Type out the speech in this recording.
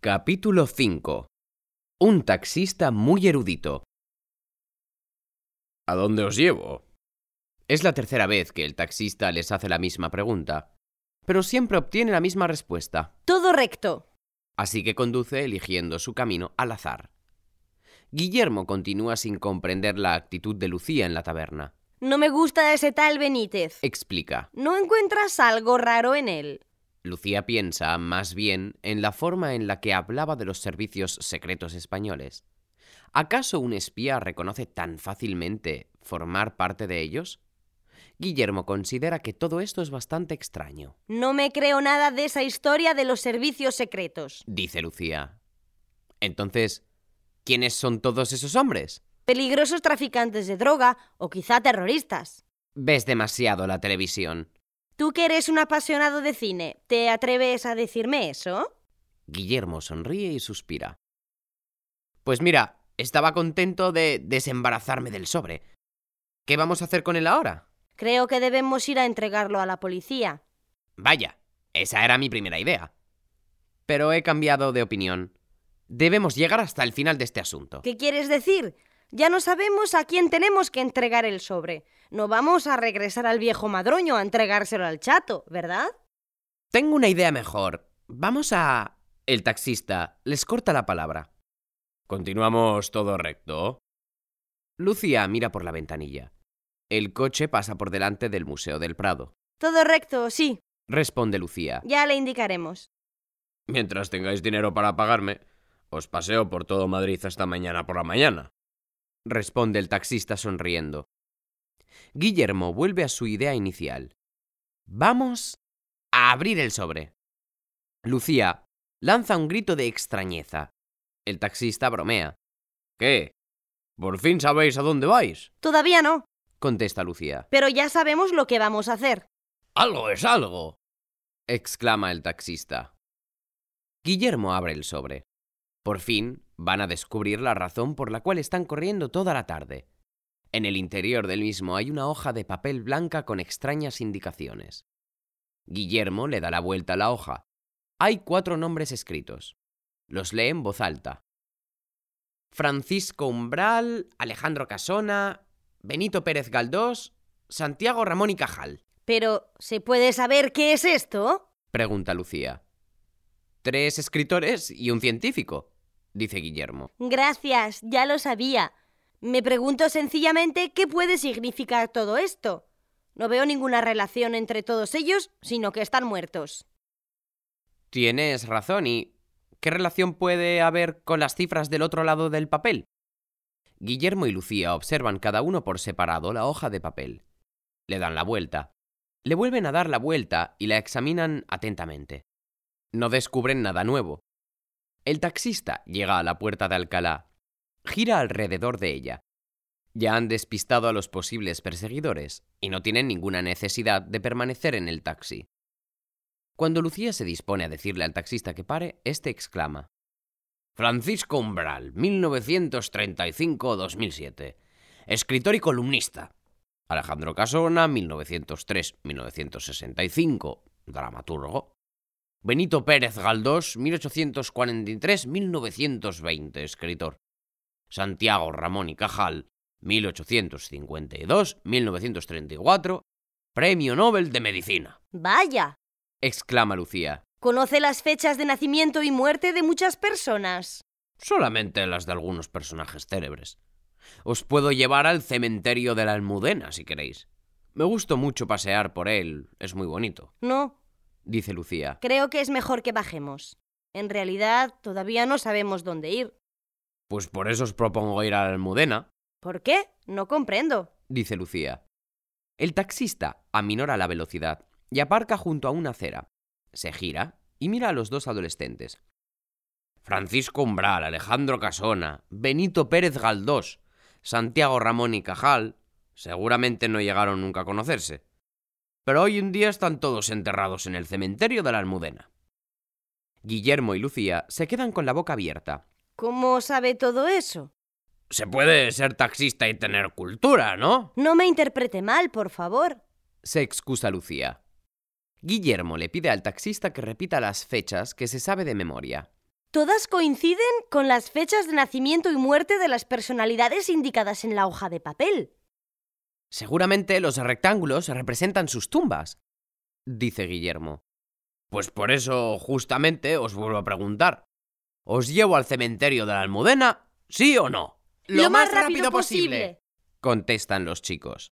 Capítulo 5. Un taxista muy erudito. ¿A dónde os llevo? Es la tercera vez que el taxista les hace la misma pregunta, pero siempre obtiene la misma respuesta. Todo recto. Así que conduce eligiendo su camino al azar. Guillermo continúa sin comprender la actitud de Lucía en la taberna. No me gusta ese tal Benítez. Explica. ¿No encuentras algo raro en él? Lucía piensa más bien en la forma en la que hablaba de los servicios secretos españoles. ¿Acaso un espía reconoce tan fácilmente formar parte de ellos? Guillermo considera que todo esto es bastante extraño. No me creo nada de esa historia de los servicios secretos. Dice Lucía. Entonces, ¿quiénes son todos esos hombres? Peligrosos traficantes de droga o quizá terroristas. Ves demasiado la televisión. Tú que eres un apasionado de cine, ¿te atreves a decirme eso? Guillermo sonríe y suspira. Pues mira, estaba contento de desembarazarme del sobre. ¿Qué vamos a hacer con él ahora? Creo que debemos ir a entregarlo a la policía. Vaya, esa era mi primera idea. Pero he cambiado de opinión. Debemos llegar hasta el final de este asunto. ¿Qué quieres decir? Ya no sabemos a quién tenemos que entregar el sobre. No vamos a regresar al viejo madroño a entregárselo al chato, ¿verdad? Tengo una idea mejor. Vamos a... El taxista les corta la palabra. ¿Continuamos todo recto? Lucía mira por la ventanilla. El coche pasa por delante del Museo del Prado. Todo recto, sí. Responde Lucía. Ya le indicaremos. Mientras tengáis dinero para pagarme, os paseo por todo Madrid hasta mañana por la mañana. Responde el taxista sonriendo. Guillermo vuelve a su idea inicial. Vamos a abrir el sobre. Lucía lanza un grito de extrañeza. El taxista bromea. ¿Qué? ¿Por fin sabéis a dónde vais? Todavía no, Contesta Lucía. pero ya sabemos lo que vamos a hacer. ¡Algo es algo!, exclama el taxista. Guillermo abre el sobre. Por fin van a descubrir la razón por la cual están corriendo toda la tarde. En el interior del mismo hay una hoja de papel blanca con extrañas indicaciones. Guillermo le da la vuelta a la hoja. Hay 4 nombres escritos. Los lee en voz alta. Francisco Umbral, Alejandro Casona, Benito Pérez Galdós, Santiago Ramón y Cajal. Pero, ¿se puede saber qué es esto? Pregunta Lucía. 3 escritores y un científico, dice Guillermo. Gracias, ya lo sabía. Me pregunto sencillamente qué puede significar todo esto. No veo ninguna relación entre todos ellos, sino que están muertos. Tienes razón, ¿y qué relación puede haber con las cifras del otro lado del papel? Guillermo y Lucía observan cada uno por separado la hoja de papel. Le dan la vuelta. Le vuelven a dar la vuelta y la examinan atentamente. No descubren nada nuevo. El taxista llega a la puerta de Alcalá. Gira alrededor de ella. Ya han despistado a los posibles perseguidores y no tienen ninguna necesidad de permanecer en el taxi. Cuando Lucía se dispone a decirle al taxista que pare, este exclama: Francisco Umbral, 1935-2007. Escritor y columnista. Alejandro Casona, 1903-1965. Dramaturgo. Benito Pérez Galdós, 1843-1920. Escritor. Santiago Ramón y Cajal, 1852-1934. Premio Nobel de Medicina. ¡Vaya! Exclama Lucía. ¿Conoce las fechas de nacimiento y muerte de muchas personas? Solamente las de algunos personajes célebres. Os puedo llevar al cementerio de la Almudena, si queréis. Me gustó mucho pasear por él, es muy bonito. No, Dice Lucía. creo que es mejor que bajemos. En realidad, todavía no sabemos dónde ir. Pues por eso os propongo ir a la Almudena, ¿Por qué? No comprendo. dice Lucía. El taxista aminora la velocidad y aparca junto a una acera. Se gira y mira a los 2 adolescentes. Francisco Umbral, Alejandro Casona, Benito Pérez Galdós, Santiago Ramón y Cajal seguramente no llegaron nunca a conocerse. Pero hoy en día están todos enterrados en el cementerio de la Almudena. Guillermo y Lucía se quedan con la boca abierta. ¿Cómo sabe todo eso? Se puede ser taxista y tener cultura, ¿no? No me interprete mal, por favor. Se excusa Lucía. Guillermo le pide al taxista que repita las fechas que se sabe de memoria. Todas coinciden con las fechas de nacimiento y muerte de las personalidades indicadas en la hoja de papel. Seguramente los rectángulos representan sus tumbas, dice Guillermo. Pues por eso, justamente, os vuelvo a preguntar. ¿Os llevo al cementerio de la Almudena, sí o no? ¡Lo más rápido posible!, contestan los chicos.